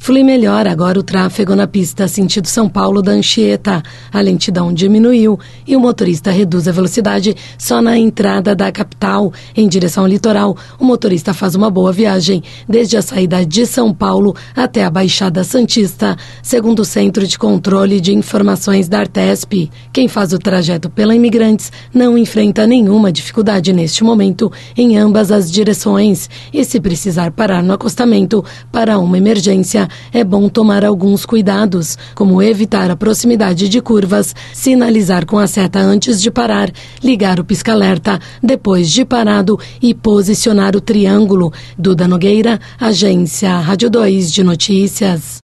Flui melhor agora o tráfego na pista sentido São Paulo da Anchieta. A lentidão diminuiu e o motorista reduz a velocidade só na entrada da capital. Em direção ao litoral, o motorista faz uma boa viagem desde a saída de São Paulo até a Baixada Santista, segundo o Centro de Controle de Informações da Artesp. Quem faz o trajeto pela Imigrantes não enfrenta nenhuma dificuldade neste momento em ambas as direções. E se precisar parar no acostamento para uma emergência, é bom tomar alguns cuidados, como evitar a proximidade de curvas, sinalizar com a seta antes de parar, ligar o pisca-alerta depois de parado e posicionar o triângulo. Duda Nogueira, Agência Rádio 2 de Notícias.